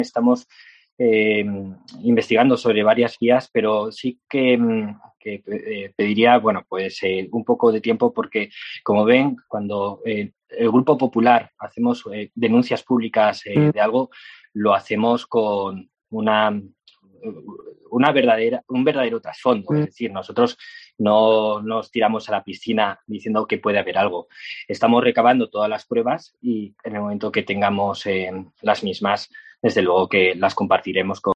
estamos investigando sobre varias vías, pero sí que pediría, bueno, pues un poco de tiempo porque, como ven, cuando el Grupo Popular hacemos denuncias públicas de algo, lo hacemos con un verdadero trasfondo. Es decir, nosotros no nos tiramos a la piscina diciendo que puede haber algo. Estamos recabando todas las pruebas y en el momento que tengamos las mismas, desde luego que las compartiremos con